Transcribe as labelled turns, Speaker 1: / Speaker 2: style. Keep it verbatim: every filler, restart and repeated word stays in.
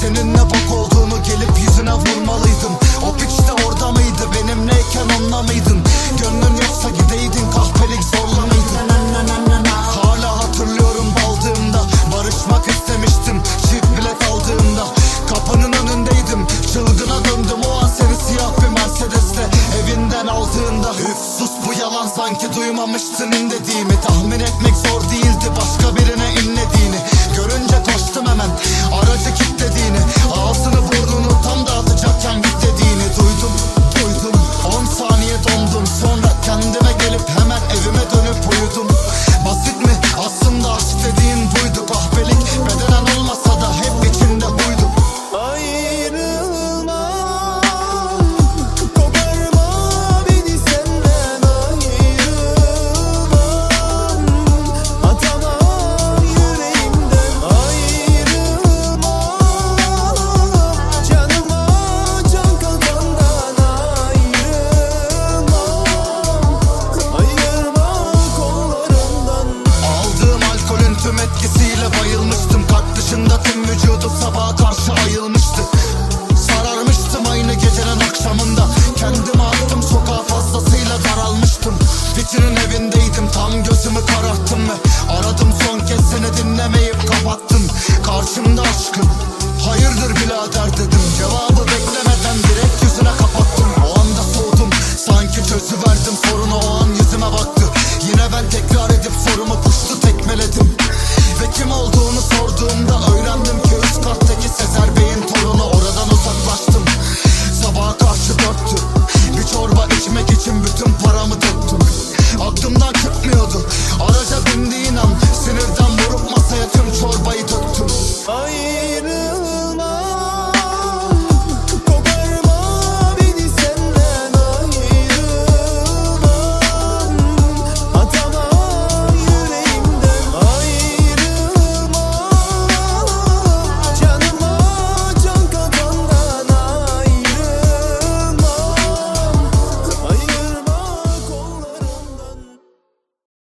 Speaker 1: Senin ne bok olduğunu gelip yüzüne vurmalıydım. O piç de orada mıydı, benimleyken onunla mıydın? Gönlün yoksa gideydin, kahpelik zorla mıydın? Hala hatırlıyorum baldığımda, barışmak istemiştim çift bilet aldığımda. Kapının önündeydim, çılgına döndüm o an seni siyah bir Mercedes'te evinden aldığında. Üf sus, bu yalan sanki duymamıştın